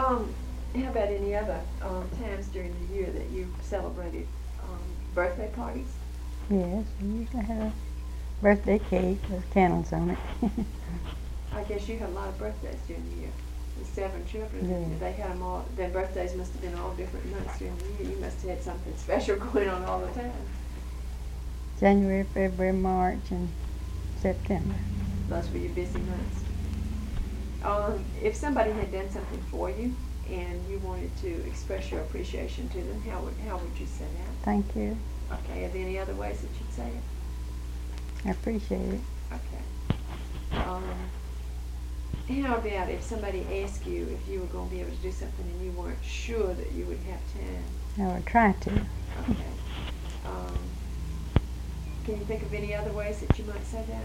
How about any other times during the year that you celebrated birthday parties? Yes, we usually have a birthday cake with candles on it. I guess you had a lot of birthdays during the year. The 7 children, Yeah. they had them all, their birthdays must have been all different months during the year. You must have had something special going on all the time. January, February, March, and September. Those were your busy months. If somebody had done something for you and you wanted to express your appreciation to them, how would you say that? Thank you. Okay, are there any other ways that you'd say it? I appreciate it. Okay. How about if somebody asked you if you were going to be able to do something and you weren't sure that you would have time? I would try to. Okay. Um, can you think of any other ways that you might say that?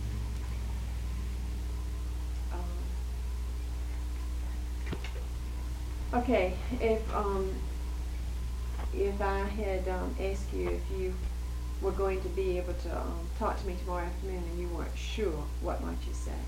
Okay, if I had asked you if you were going to be able to talk to me tomorrow afternoon and you weren't sure, what might you say?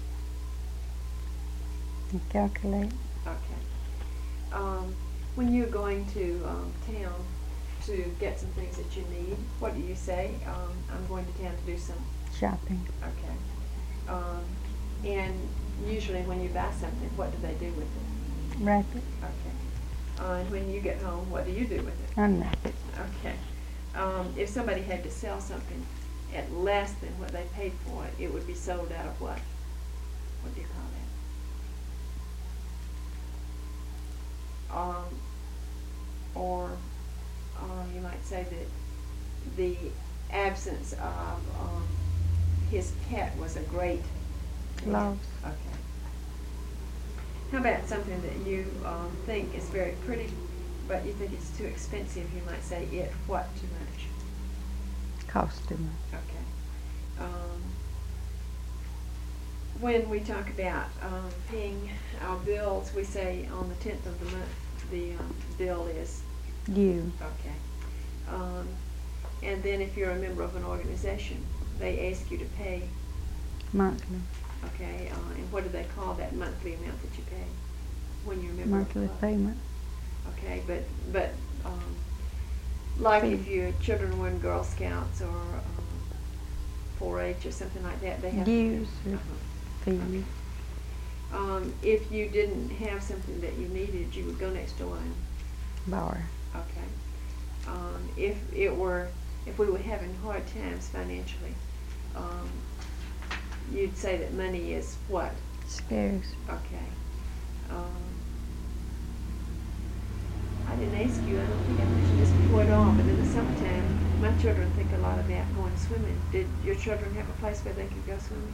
And calculate. Okay. When you're going to town to get some things that you need, what do you say? I'm going to town to do some Shopping. Okay. And usually when you buy something, what do they do with it? Wrap it. Okay. And when you get home, what do you do with it? Unwrap it. Okay. If somebody had to sell something at less than what they paid for it, it would be sold out of what? What do you call that? Or you might say that the absence of his pet was a great Loss. Okay. How about something that you think is very pretty, but you think it's too expensive? You might say it what too much? Cost too much. Okay. When we talk about paying our bills, we say on the 10th of the month the bill is Due. okay. And then if you're a member of an organization, they ask you to pay. Monthly. Okay. And what do they call that monthly amount that you pay when you're a member Monthly of a club? payment. Okay, but like Fee. if your children were in Girl Scouts or 4-H or something like that, they have Dues to or pay. fees. If you didn't have something that you needed, you would go next door and Bar. okay. If we were having hard times financially, you'd say that money is what? Scarce. Okay. I didn't ask you, I don't think I mentioned this before at all, but in the summertime, my children think a lot about going swimming. Did your children have a place where they could go swimming?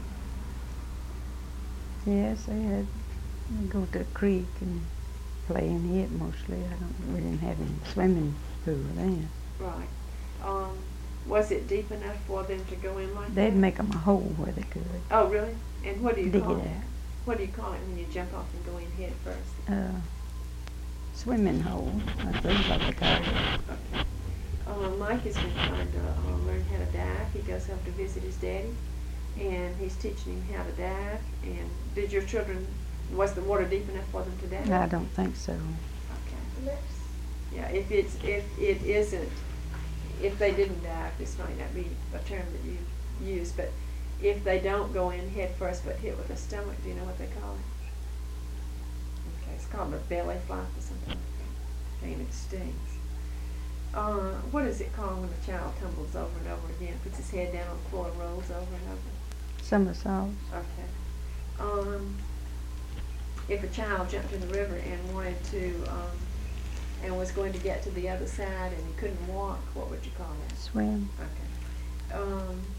Yes, they go to the creek and play in it mostly. We didn't have any swimming pool then. Right. Was it deep enough for them to go in like that? They'd make them a hole where they could. Oh, really? And what do you Dig call it it? out. What do you call it when you jump off and go in head first? Swimming hole. I think what they call it. Okay. Mike has been trying to learn how to dive. He goes home to visit his daddy, and he's teaching him how to dive. And did your children, was the water deep enough for them to dive? I don't think so. Okay. Yeah, if it isn't, if they didn't dive, this might not be a term that you use, but if they don't go in head first but hit with the stomach, do you know what they call it? Okay, it's called a belly flop or something like that. Okay, and it stings. What is it called when a child tumbles over and over again, puts his head down on the floor and rolls over and over? Somersaults. Okay. If a child jumped in the river and wanted to, and was going to get to the other side and he couldn't walk, what would you call that? Swim. Okay.